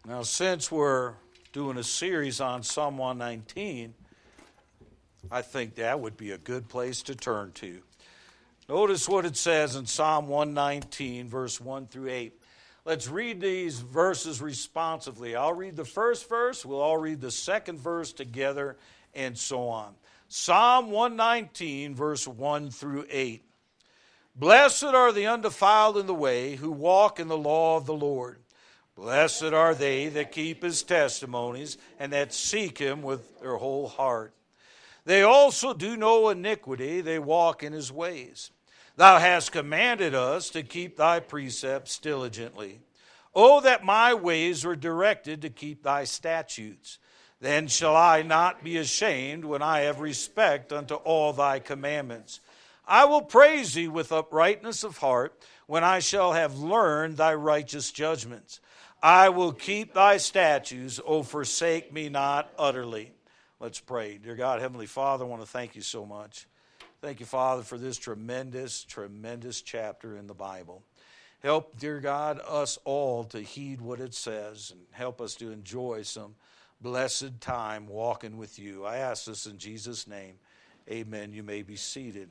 Now, since we're doing a series on Psalm 119, I think that would be a good place to turn to. Notice what it says in Psalm 119, verse 1 through 8. Let's read these verses responsively. I'll read the first verse, we'll all read the second verse together, and so on. Psalm 119, verse 1 through 8. Blessed are the undefiled in the way, who walk in the law of the Lord. Blessed are they that keep his testimonies, and that seek him with their whole heart. They also do no iniquity, they walk in his ways. Thou hast commanded us to keep thy precepts diligently. Oh, that my ways were directed to keep thy statutes. Then shall I not be ashamed when I have respect unto all thy commandments. I will praise thee with uprightness of heart, when I shall have learned thy righteous judgments. I will keep thy statutes, O forsake me not utterly. Let's pray. Dear God, Heavenly Father, I want to thank you so much. Thank you, Father, for this tremendous, tremendous chapter in the Bible. Help, dear God, us all to heed what it says and help us to enjoy some blessed time walking with you. I ask this in Jesus' name. Amen. You may be seated.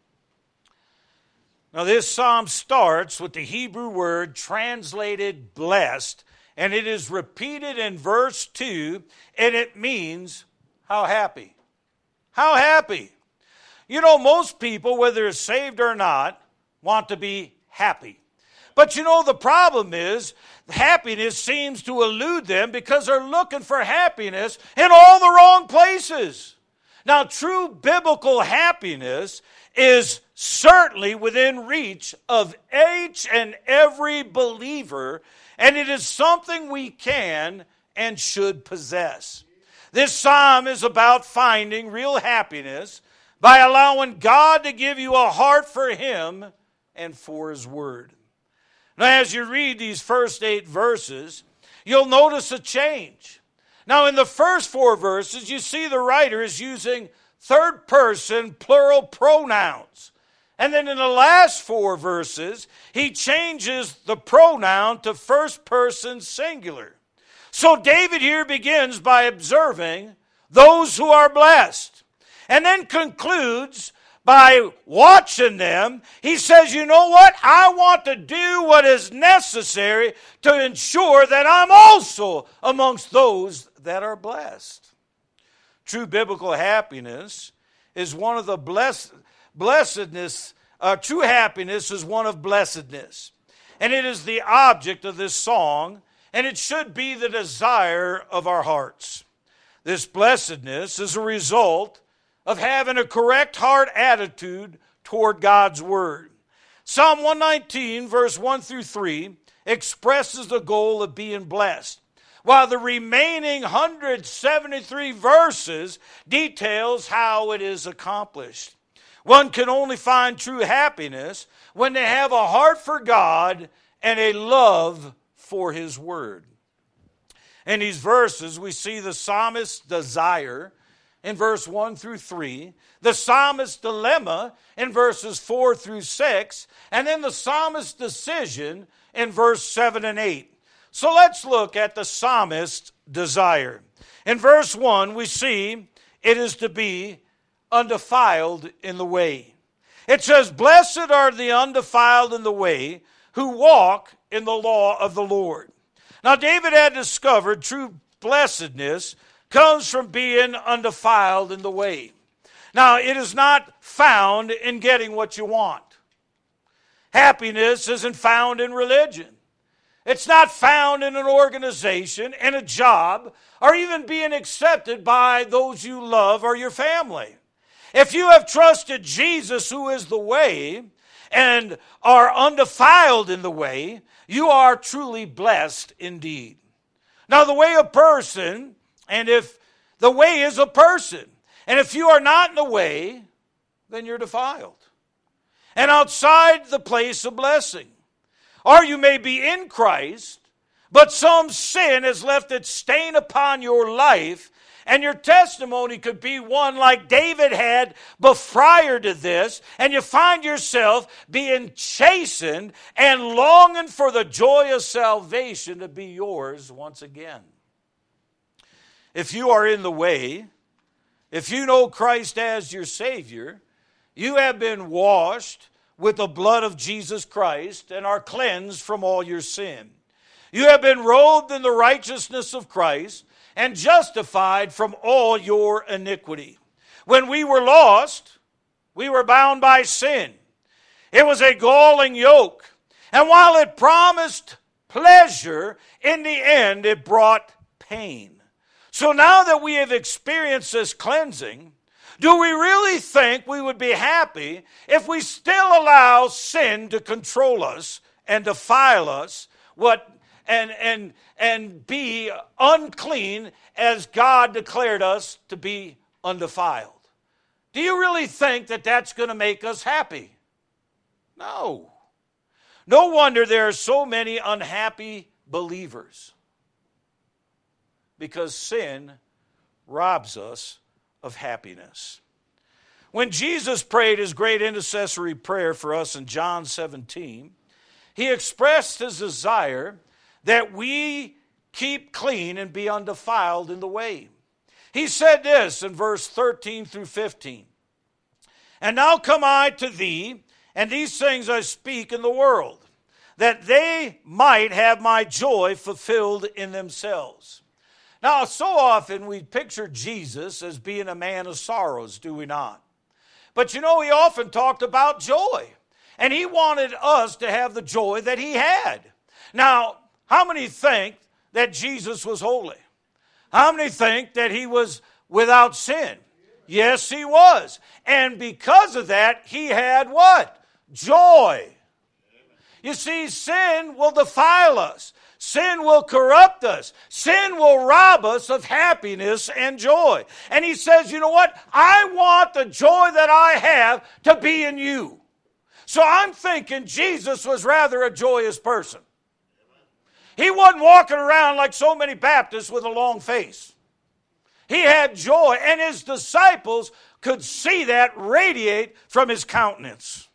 Now, this psalm starts with the Hebrew word translated blessed, and it is repeated in verse 2, and it means how happy. How happy. You know, most people, whether they're saved or not, want to be happy. But you know, the problem is, happiness seems to elude them because they're looking for happiness in all the wrong places. Now, true biblical happiness is certainly within reach of each and every believer, and it is something we can and should possess. This psalm is about finding real happiness by allowing God to give you a heart for him and for his word. Now, as you read these first 8 verses, you'll notice a change. Now, in the first 4 verses, you see the writer is using third person plural pronouns. And then in the last 4 verses, he changes the pronoun to first person singular. So David here begins by observing those who are blessed, and then concludes by watching them. He says, you know what? I want to do what is necessary to ensure that I'm also amongst those that are blessed. True biblical happiness is one of the blessedness. True happiness is one of blessedness. And it is the object of this song, and it should be the desire of our hearts. This blessedness is a result of having a correct heart attitude toward God's word. Psalm 119, verse 1 through 3, expresses the goal of being blessed, while the remaining 173 verses details how it is accomplished. One can only find true happiness when they have a heart for God and a love for his word. In these verses, we see the psalmist's desire in verse 1 through 3, the psalmist's dilemma in verses 4 through 6, and then the psalmist's decision in verse 7 and 8. So let's look at the psalmist's desire. In verse 1, we see it is to be undefiled in the way. It says, blessed are the undefiled in the way, who walk in the law of the Lord. Now, David had discovered true blessedness comes from being undefiled in the way. Now, it is not found in getting what you want. Happiness isn't found in religion. It's not found in an organization, in a job, or even being accepted by those you love or your family. If you have trusted Jesus, who is the way, and are undefiled in the way, you are truly blessed indeed. Now, the way a person, and if the way is a person, and if you are not in the way, then you're defiled and outside the place of blessing. Or you may be in Christ, but some sin has left its stain upon your life, And your testimony could be one like David had prior to this, and you find yourself being chastened and longing for the joy of salvation to be yours once again. If you are in the way, if you know Christ as your Savior, you have been washed with the blood of Jesus Christ and are cleansed from all your sin. You have been robed in the righteousness of Christ and justified from all your iniquity. When we were lost, we were bound by sin. It was a galling yoke. And while it promised pleasure, in the end it brought pain. So now that we have experienced this cleansing, do we really think we would be happy if we still allow sin to control us and defile us and be unclean as God declared us to be undefiled? Do you really think that that's going to make us happy? No. No wonder there are so many unhappy believers, because sin robs us of happiness. When Jesus prayed his great intercessory prayer for us in John 17, he expressed his desire that we keep clean and be undefiled in the way. He said this in verse 13 through 15. And now come I to thee, and these things I speak in the world, that they might have my joy fulfilled in themselves. Now, so often we picture Jesus as being a man of sorrows, do we not? But you know, he often talked about joy. And he wanted us to have the joy that he had. Now, how many think that Jesus was holy? How many think that he was without sin? Yes, he was. And because of that, he had what? Joy. You see, sin will defile us. Sin will corrupt us. Sin will rob us of happiness and joy. And he says, you know what? I want the joy that I have to be in you. So I'm thinking Jesus was rather a joyous person. He wasn't walking around like so many Baptists with a long face. He had joy, and his disciples could see that radiate from his countenance.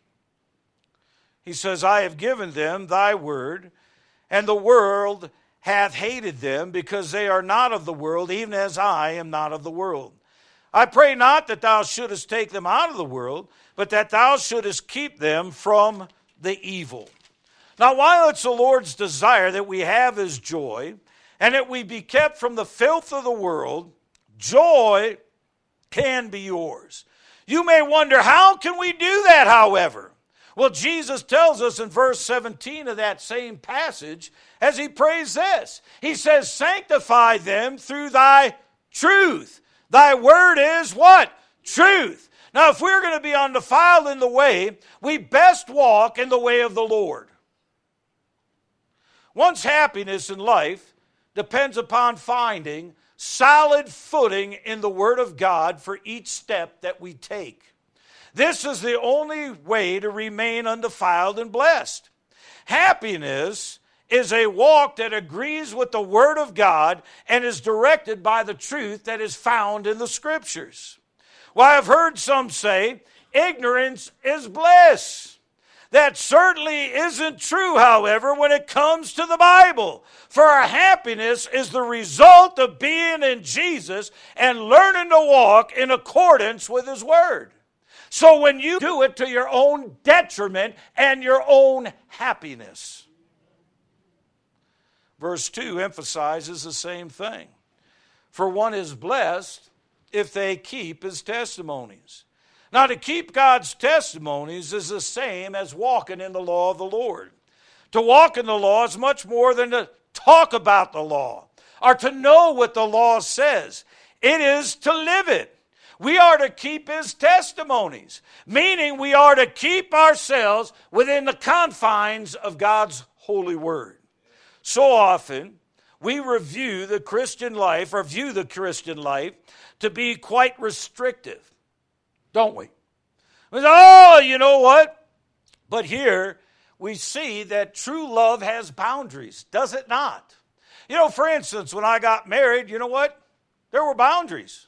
He says, I have given them thy word, and the world hath hated them, because they are not of the world, even as I am not of the world. I pray not that thou shouldest take them out of the world, but that thou shouldest keep them from the evil. Now, while it's the Lord's desire that we have his joy, and that we be kept from the filth of the world, joy can be yours. You may wonder, how can we do that, however? Well, Jesus tells us in verse 17 of that same passage, as he prays this. He says, sanctify them through thy truth. Thy word is what? Truth. Now, if we're going to be undefiled in the way, we best walk in the way of the Lord. One's happiness in life depends upon finding solid footing in the Word of God for each step that we take. This is the only way to remain undefiled and blessed. Happiness is a walk that agrees with the Word of God and is directed by the truth that is found in the Scriptures. Well, I've heard some say, ignorance is bliss. That certainly isn't true, however, when it comes to the Bible. For our happiness is the result of being in Jesus and learning to walk in accordance with his word. So when you do it to your own detriment and your own happiness. Verse 2 emphasizes the same thing. For one is blessed if they keep his testimonies. Now, to keep God's testimonies is the same as walking in the law of the Lord. To walk in the law is much more than to talk about the law or to know what the law says. It is to live it. We are to keep his testimonies, meaning we are to keep ourselves within the confines of God's holy word. So often, we view the Christian life to be quite restrictive. Don't we? We say, oh, you know what? But here we see that true love has boundaries, does it not? You know, for instance, when I got married, you know what? There were boundaries.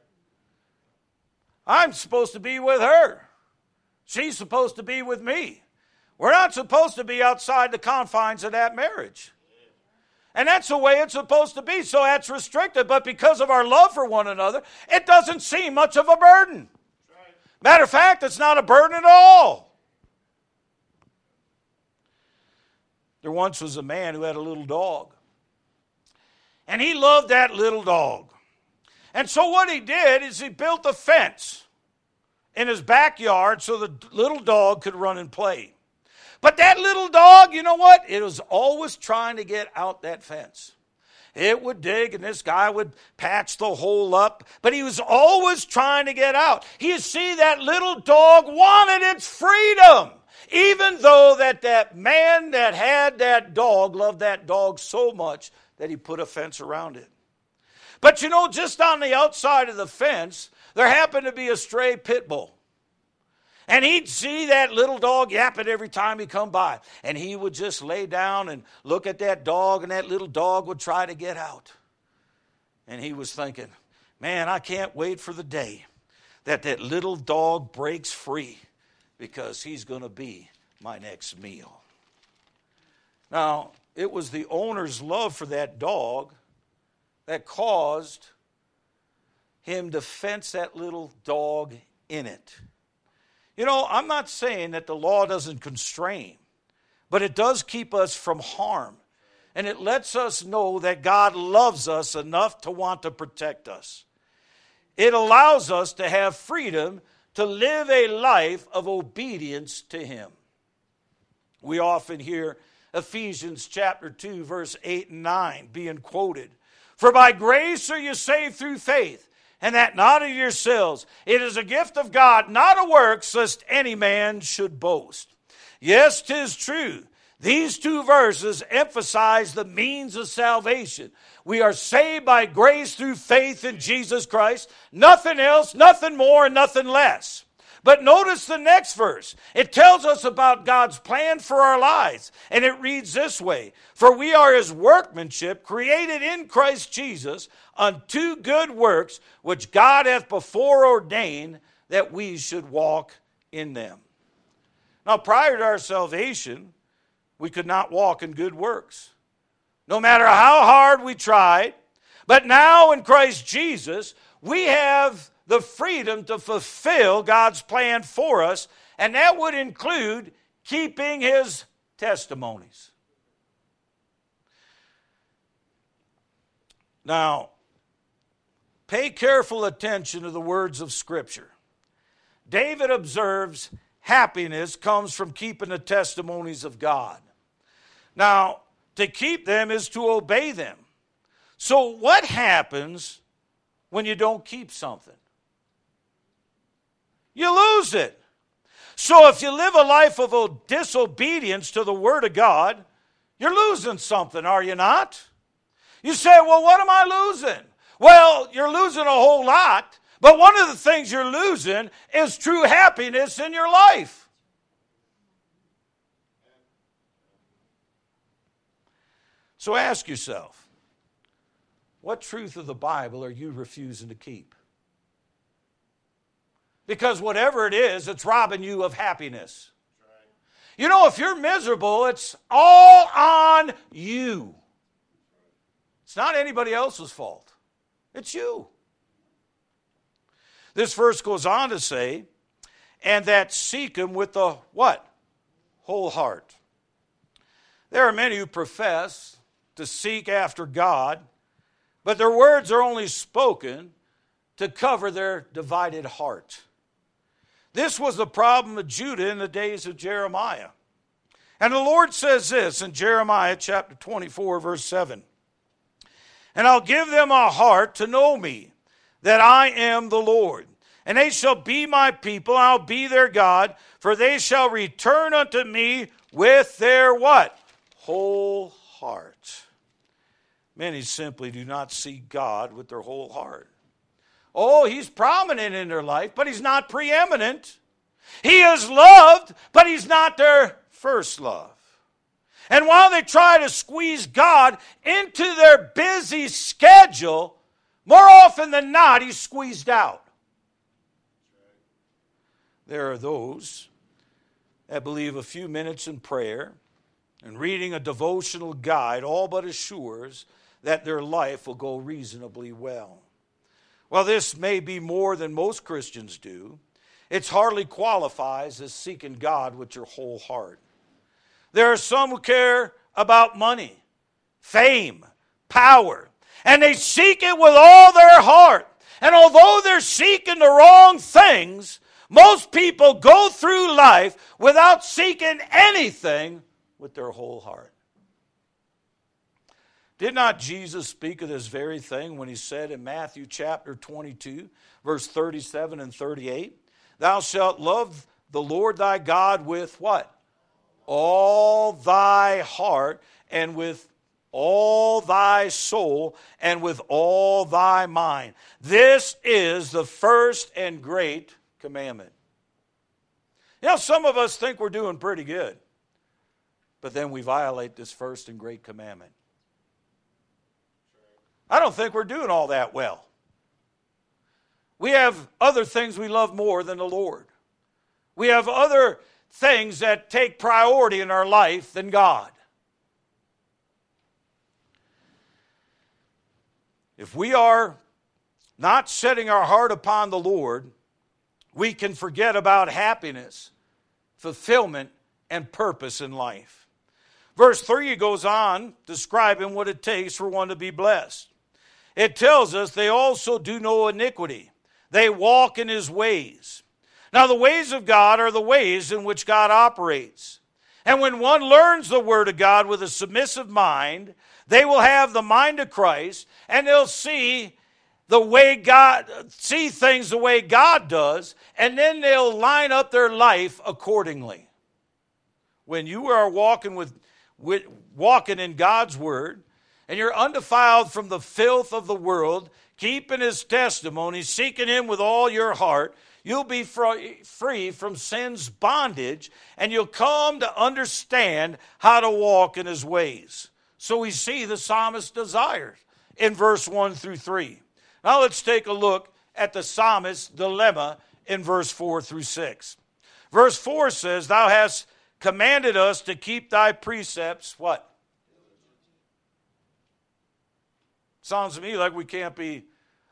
I'm supposed to be with her. She's supposed to be with me. We're not supposed to be outside the confines of that marriage. And that's the way it's supposed to be. So that's restricted. But because of our love for one another, it doesn't seem much of a burden. Matter of fact, it's not a burden at all. There once was a man who had a little dog. And he loved that little dog. And so what he did is he built a fence in his backyard so the little dog could run and play. But that little dog, you know what? It was always trying to get out that fence. It would dig, and this guy would patch the hole up, but he was always trying to get out. You see, that little dog wanted its freedom, even though that man that had that dog loved that dog so much that he put a fence around it. But you know, just on the outside of the fence, there happened to be a stray pit bull. And he'd see that little dog yapping every time he come by. And he would just lay down and look at that dog, and that little dog would try to get out. And he was thinking, man, I can't wait for the day that little dog breaks free, because he's going to be my next meal. Now, it was the owner's love for that dog that caused him to fence that little dog in it. You know, I'm not saying that the law doesn't constrain, but it does keep us from harm. And it lets us know that God loves us enough to want to protect us. It allows us to have freedom to live a life of obedience to Him. We often hear Ephesians chapter 2, verse 8 and 9 being quoted. For by grace are you saved through faith, and that not of yourselves. It is a gift of God, not a works, lest any man should boast. Yes, 'tis true. These two verses emphasize the means of salvation. We are saved by grace through faith in Jesus Christ. Nothing else, nothing more, and nothing less. But notice the next verse. It tells us about God's plan for our lives. And it reads this way. For we are His workmanship, created in Christ Jesus, unto good works, which God hath before ordained that we should walk in them. Now, prior to our salvation, we could not walk in good works, no matter how hard we tried. But now in Christ Jesus, we have the freedom to fulfill God's plan for us, and that would include keeping His testimonies. Now, pay careful attention to the words of Scripture. David observes happiness comes from keeping the testimonies of God. Now, to keep them is to obey them. So what happens when you don't keep something? You lose it. So if you live a life of disobedience to the Word of God, you're losing something, are you not? You say, well, what am I losing? Well, you're losing a whole lot, but one of the things you're losing is true happiness in your life. So ask yourself, what truth of the Bible are you refusing to keep? Because whatever it is, it's robbing you of happiness. You know, if you're miserable, it's all on you. It's not anybody else's fault. It's you. This verse goes on to say, and that seek Him with the what? Whole heart. There are many who profess to seek after God, but their words are only spoken to cover their divided heart. This was the problem of Judah in the days of Jeremiah. And the Lord says this in Jeremiah chapter 24, verse 7. And I'll give them a heart to know me, that I am the Lord. And they shall be my people, I'll be their God, for they shall return unto me with their what? Whole heart. Many simply do not seek God with their whole heart. Oh, He's prominent in their life, but He's not preeminent. He is loved, but He's not their first love. And while they try to squeeze God into their busy schedule, more often than not, he's squeezed out. There are those that believe a few minutes in prayer and reading a devotional guide all but assures that their life will go reasonably well. While this may be more than most Christians do, it hardly qualifies as seeking God with your whole heart. There are some who care about money, fame, power, and they seek it with all their heart. And although they're seeking the wrong things, most people go through life without seeking anything with their whole heart. Did not Jesus speak of this very thing when he said in Matthew chapter 22, verse 37 and 38, thou shalt love the Lord thy God with what? All thy heart, and with all thy soul, and with all thy mind. This is the first and great commandment. You know, some of us think we're doing pretty good, but then we violate this first and great commandment. I don't think we're doing all that well. We have other things we love more than the Lord. We have other things that take priority in our life than God. If we are not setting our heart upon the Lord, we can forget about happiness, fulfillment, and purpose in life. Verse 3 goes on describing what it takes for one to be blessed. It tells us they also do no iniquity. They walk in his ways. Now the ways of God are the ways in which God operates. And when one learns the word of God with a submissive mind, they will have the mind of Christ, and they'll see things the way God does, and then they'll line up their life accordingly. When you are walking in God's word, and you're undefiled from the filth of the world, keeping his testimony, seeking him with all your heart, you'll be free from sin's bondage, and you'll come to understand how to walk in his ways. So we see the psalmist's desires in verse 1 through 3. Now let's take a look at the psalmist's dilemma in verse 4 through 6. Verse 4 says, thou hast commanded us to keep thy precepts, what? Sounds to me like we can't be,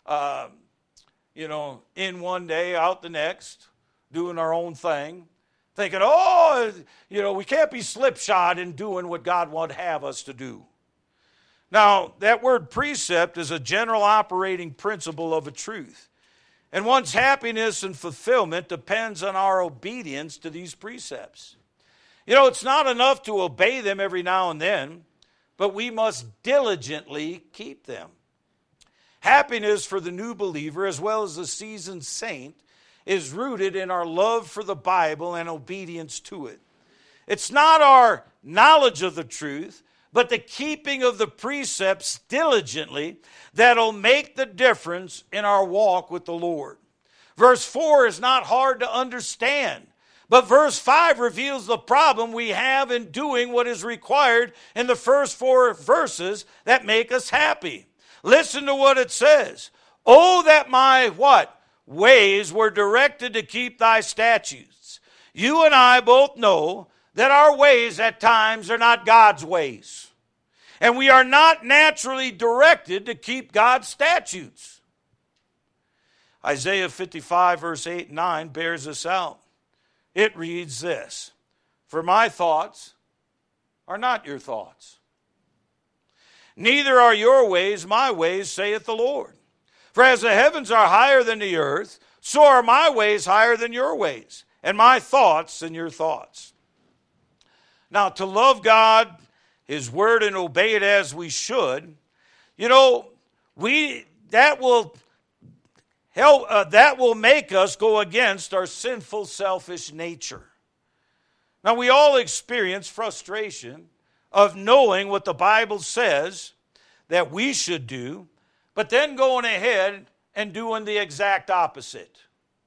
in one day, out the next, doing our own thing, thinking, we can't be slipshod in doing what God would have us to do. Now, that word precept is a general operating principle of a truth. And one's happiness and fulfillment depends on our obedience to these precepts. It's not enough to obey them every now and then, but we must diligently keep them. Happiness for the new believer, as well as the seasoned saint, is rooted in our love for the Bible and obedience to it. It's not our knowledge of the truth, but the keeping of the precepts diligently that'll make the difference in our walk with the Lord. Verse 4 is not hard to understand, but verse 5 reveals the problem we have in doing what is required in the first 4 verses that make us happy. Listen to what it says. Oh, that my, what? Ways were directed to keep thy statutes. You and I both know that our ways at times are not God's ways. And we are not naturally directed to keep God's statutes. Isaiah 55 verse 8 and 9 bears this out. It reads this, for my thoughts are not your thoughts. Neither are your ways my ways, saith the Lord. For as the heavens are higher than the earth, so are my ways higher than your ways, and my thoughts than your thoughts. Now, to love God, his word, and obey it as we should, that will make us go against our sinful, selfish nature. Now, we all experience frustration of knowing what the Bible says that we should do, but then going ahead and doing the exact opposite.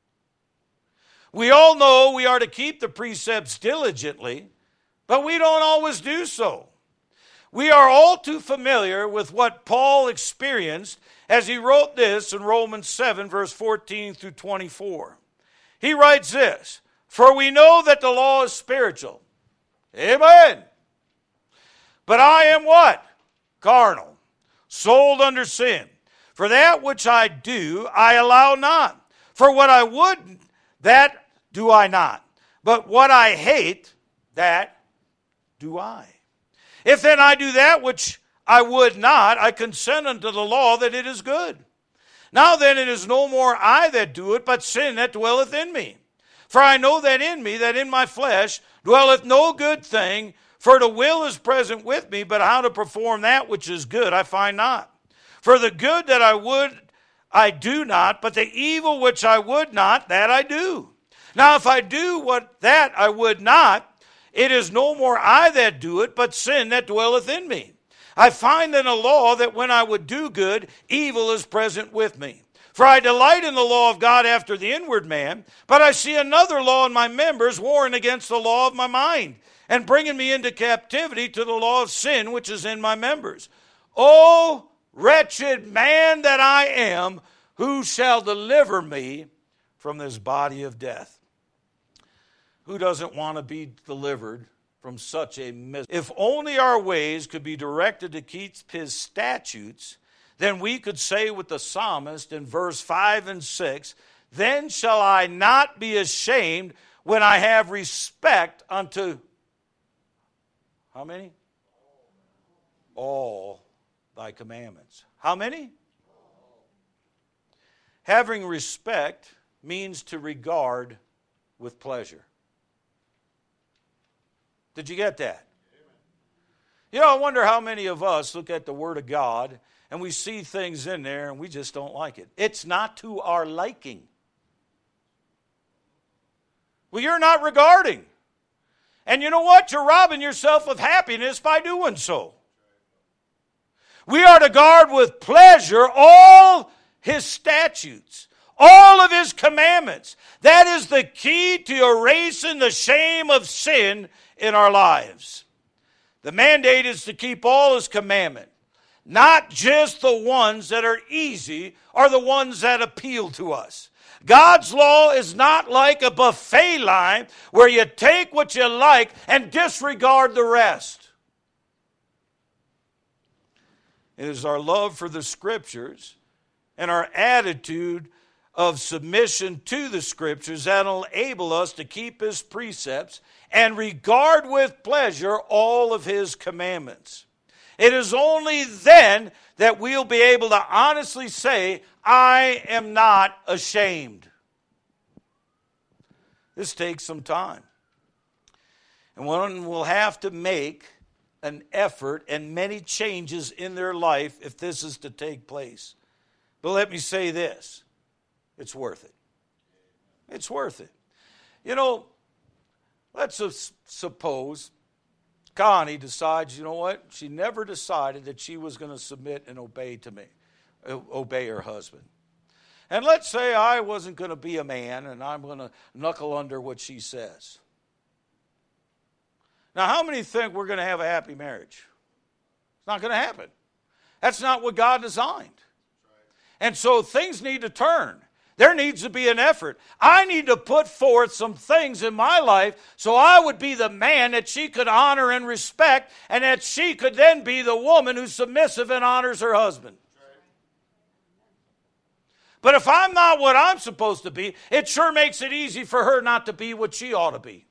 We all know we are to keep the precepts diligently, but we don't always do so. We are all too familiar with what Paul experienced as he wrote this in Romans 7, verse 14 through 24. He writes this, "For we know that the law is spiritual." Amen. "But I am" what? "Carnal, sold under sin. For that which I do, I allow not. For what I would, that do I not. But what I hate, that do I. If then I do that which I would not, I consent unto the law that it is good. Now then it is no more I that do it, but sin that dwelleth in me. For I know that in me, that in my flesh, dwelleth no good thing, for the will is present with me, but how to perform that which is good I find not. For the good that I would, I do not, but the evil which I would not, that I do. Now if I do that I would not, it is no more I that do it, but sin that dwelleth in me. I find in a law that when I would do good, evil is present with me. For I delight in the law of God after the inward man, but I see another law in my members, warring against the law of my mind, and bringing me into captivity to the law of sin which is in my members. O wretched man that I am, who shall deliver me from this body of death?" Who doesn't want to be delivered from such a misery? If only our ways could be directed to keep his statutes, then we could say with the psalmist in verse 5 and 6, "Then shall I not be ashamed when I have respect unto," how many? "All thy commandments." How many? Having respect means to regard with pleasure. Did you get that? You know, I wonder how many of us look at the Word of God and we see things in there and we just don't like it. It's not to our liking. Well, you're not regarding. And you know what? You're robbing yourself of happiness by doing so. We are to guard with pleasure all his statutes, all of his commandments. That is the key to erasing the shame of sin in our lives. The mandate is to keep all his commandments, not just the ones that are easy or the ones that appeal to us. God's law is not like a buffet line where you take what you like and disregard the rest. It is our love for the Scriptures and our attitude of submission to the Scriptures that will enable us to keep his precepts and regard with pleasure all of his commandments. It is only then that we'll be able to honestly say, "I am not ashamed." This takes some time. And one will have to make an effort and many changes in their life if this is to take place. But let me say this. It's worth it. It's worth it. You know, let's suppose Connie decides, you know what? She never decided that she was going to submit and obey to me, obey her husband. And let's say I wasn't going to be a man and I'm going to knuckle under what she says. Now, how many think we're going to have a happy marriage? It's not going to happen. That's not what God designed. And so things need to turn. There needs to be an effort. I need to put forth some things in my life so I would be the man that she could honor and respect, and that she could then be the woman who's submissive and honors her husband. But if I'm not what I'm supposed to be, it sure makes it easy for her not to be what she ought to be.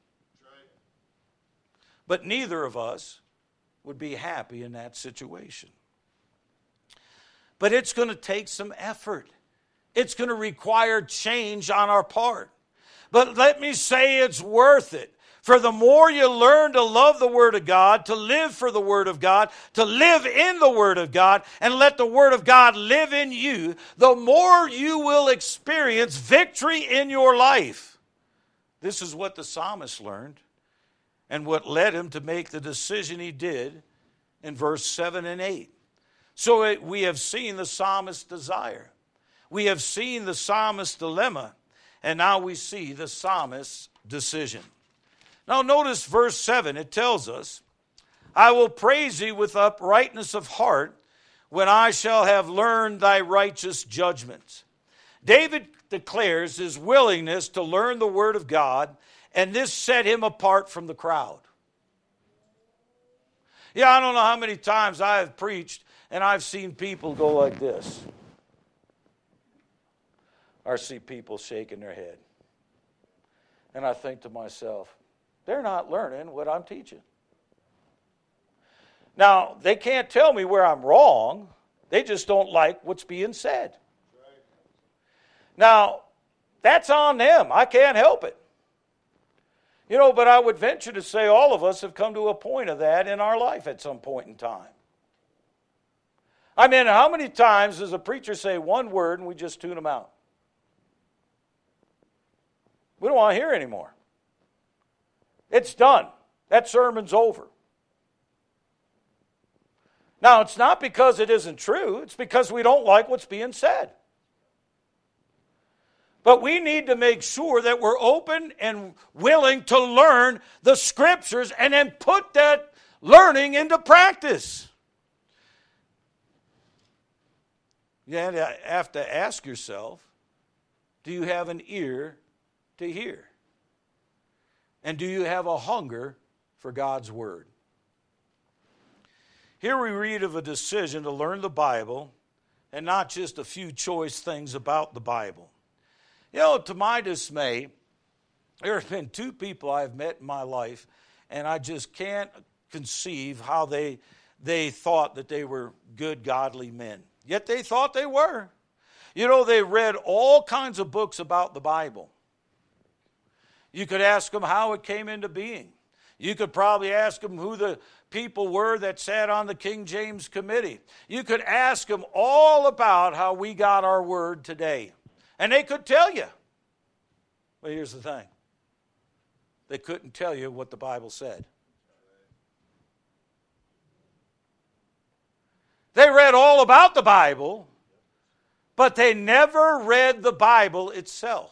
But neither of us would be happy in that situation. But it's going to take some effort. It's going to require change on our part. But let me say it's worth it. For the more you learn to love the Word of God, to live for the Word of God, to live in the Word of God, and let the Word of God live in you, the more you will experience victory in your life. This is what the psalmist learned, and what led him to make the decision he did in verse 7 and 8. So we have seen the psalmist's desire. We have seen the psalmist's dilemma, and now we see the psalmist's decision. Now notice verse 7, it tells us, I will praise thee with uprightness of heart when I shall have learned thy righteous judgments. David declares his willingness to learn the word of God, and this set him apart from the crowd. Yeah, I don't know how many times I have preached and I've seen people go like this. Or see people shaking their head. And I think to myself, they're not learning what I'm teaching. Now, they can't tell me where I'm wrong. They just don't like what's being said. Now, that's on them. I can't help it. You know, but I would venture to say all of us have come to a point of that in our life at some point in time. I mean, how many times does a preacher say one word and we just tune them out? We don't want to hear anymore. It's done. That sermon's over. Now, it's not because it isn't true. It's because we don't like what's being said. But we need to make sure that we're open and willing to learn the Scriptures and then put that learning into practice. You have to ask yourself, do you have an ear to hear? And do you have a hunger for God's Word? Here we read of a decision to learn the Bible and not just a few choice things about the Bible. You know, to my dismay, there have been two people I've met in my life, and I just can't conceive how they thought that they were good, godly men. Yet they thought they were. You know, they read all kinds of books about the Bible. You could ask them how it came into being. You could probably ask them who the people were that sat on the King James Committee. You could ask them all about how we got our word today. And they could tell you. But here's the thing. They couldn't tell you what the Bible said. They read all about the Bible, but they never read the Bible itself.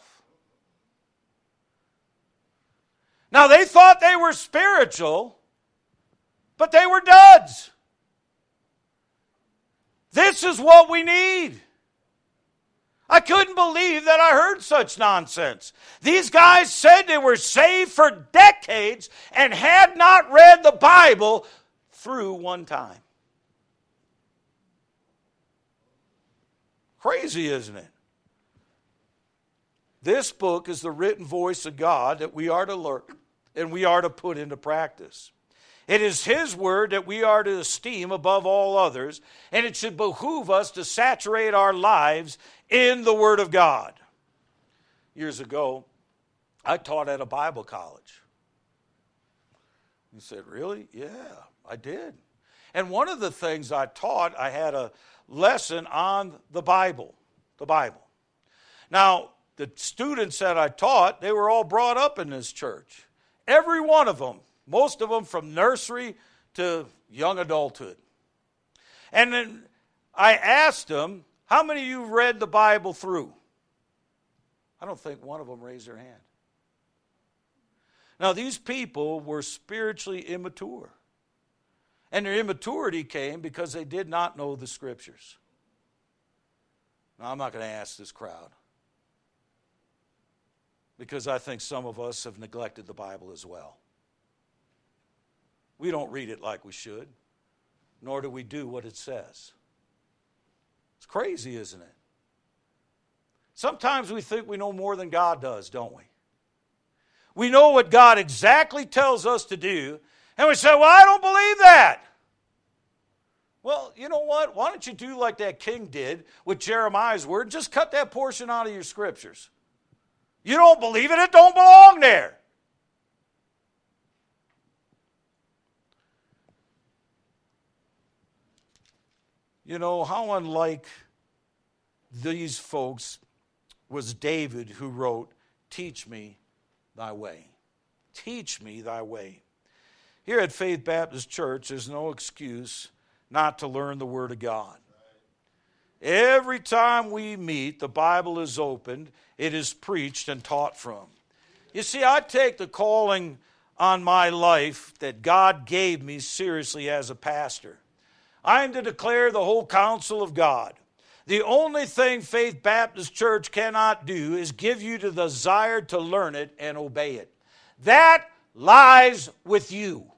Now, they thought they were spiritual, but they were duds. This is what we need. I couldn't believe that I heard such nonsense. These guys said they were saved for decades and had not read the Bible through one time. Crazy, isn't it? This book is the written voice of God that we are to learn and we are to put into practice. It is His word that we are to esteem above all others, and it should behoove us to saturate our lives in the Word of God. Years ago, I taught at a Bible college. You said, really? Yeah, I did. And one of the things I taught, I had a lesson on the Bible. The Bible. Now, the students that I taught, they were all brought up in this church. Every one of them. Most of them from nursery to young adulthood. And then I asked them, how many of you read the Bible through? I don't think one of them raised their hand. Now, these people were spiritually immature. And their immaturity came because they did not know the Scriptures. Now, I'm not going to ask this crowd, because I think some of us have neglected the Bible as well. We don't read it like we should, nor do we do what it says. It's crazy, isn't it? Sometimes we think we know more than God does, don't we? We know what God exactly tells us to do, and we say, well, I don't believe that. Well, you know what? Why don't you do like that king did with Jeremiah's word? Just cut that portion out of your Scriptures. You don't believe it, it don't belong there. You know, how unlike these folks was David, who wrote, teach me thy way. Teach me thy way. Here at Faith Baptist Church, there's no excuse not to learn the Word of God. Every time we meet, the Bible is opened, it is preached and taught from. You see, I take the calling on my life that God gave me seriously as a pastor. I am to declare the whole counsel of God. The only thing Faith Baptist Church cannot do is give you the desire to learn it and obey it. That lies with you.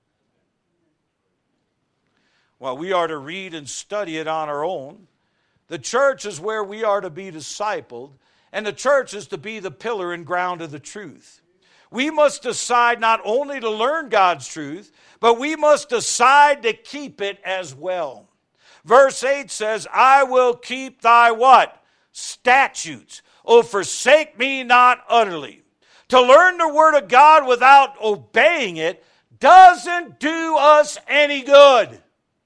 While we are to read and study it on our own, the church is where we are to be discipled, and the church is to be the pillar and ground of the truth. We must decide not only to learn God's truth, but we must decide to keep it as well. Verse 8 says, I will keep thy what? Statutes. Oh, forsake me not utterly. To learn the Word of God without obeying it doesn't do us any good.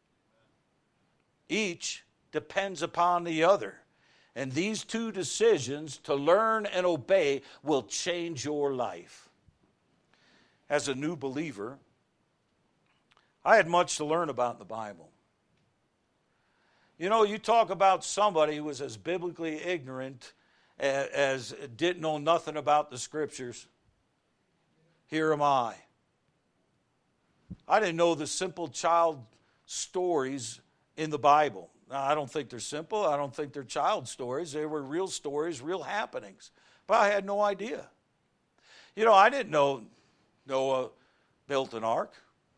Each depends upon the other. And these two decisions, to learn and obey, will change your life. As a new believer, I had much to learn about the Bible. You know, you talk about somebody who was as biblically ignorant as didn't know nothing about the Scriptures. Here am I. I didn't know the simple child stories in the Bible. Now, I don't think they're simple. I don't think they're child stories. They were real stories, real happenings. But I had no idea. You know, I didn't know Noah built an ark.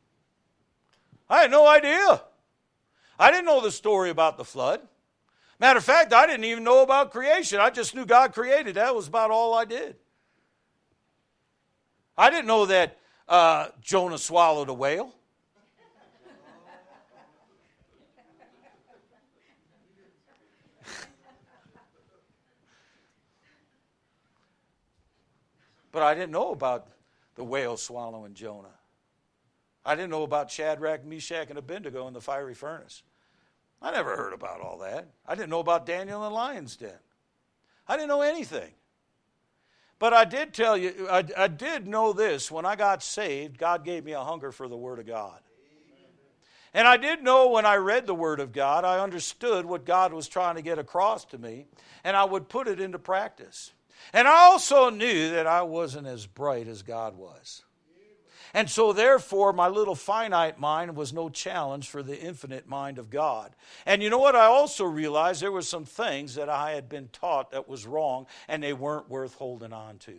I had no idea. I didn't know the story about the flood. Matter of fact, I didn't even know about creation. I just knew God created. That was about all I did. I didn't know that Jonah swallowed a whale. But I didn't know about the whale swallowing Jonah. I didn't know about Shadrach, Meshach, and Abednego in the fiery furnace. I never heard about all that. I didn't know about Daniel in the lion's den. I didn't know anything. But I did tell you, I did know this. When I got saved, God gave me a hunger for the Word of God. And I did know when I read the Word of God, I understood what God was trying to get across to me, and I would put it into practice. And I also knew that I wasn't as bright as God was. And so therefore, my little finite mind was no challenge for the infinite mind of God. And you know what? I also realized there were some things that I had been taught that was wrong, and they weren't worth holding on to.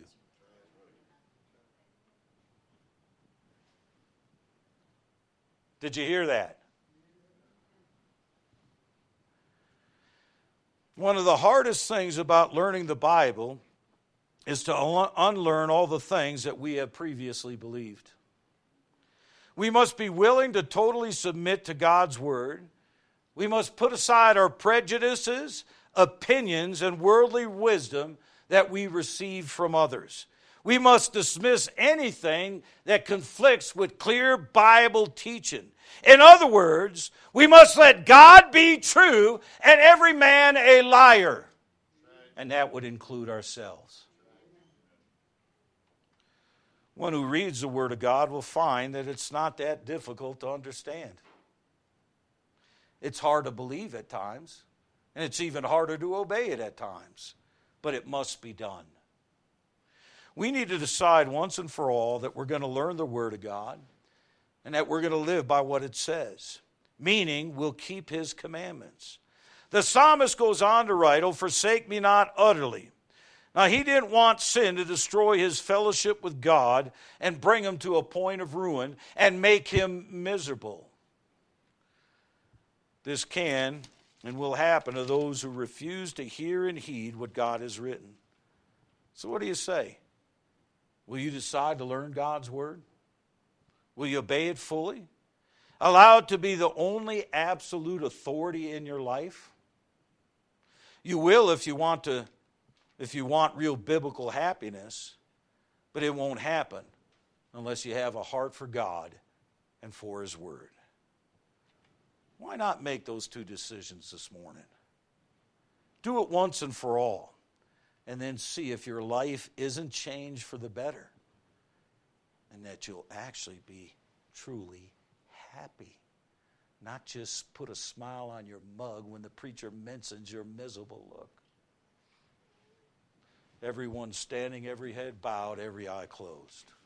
Did you hear that? One of the hardest things about learning the Bible is to unlearn all the things that we have previously believed. We must be willing to totally submit to God's Word. We must put aside our prejudices, opinions, and worldly wisdom that we receive from others. We must dismiss anything that conflicts with clear Bible teaching. In other words, we must let God be true and every man a liar. And that would include ourselves. One who reads the Word of God will find that it's not that difficult to understand. It's hard to believe at times, and it's even harder to obey it at times, but it must be done. We need to decide once and for all that we're going to learn the Word of God and that we're going to live by what it says, meaning we'll keep His commandments. The psalmist goes on to write, "Oh, forsake me not utterly." Now, he didn't want sin to destroy his fellowship with God and bring him to a point of ruin and make him miserable. This can and will happen to those who refuse to hear and heed what God has written. So what do you say? Will you decide to learn God's Word? Will you obey it fully? Allow it to be the only absolute authority in your life? You will if you want real biblical happiness, but it won't happen unless you have a heart for God and for His Word. Why not make those two decisions this morning? Do it once and for all, and then see if your life isn't changed for the better, and that you'll actually be truly happy. Not just put a smile on your mug when the preacher mentions your miserable look. Everyone standing, every head bowed, every eye closed.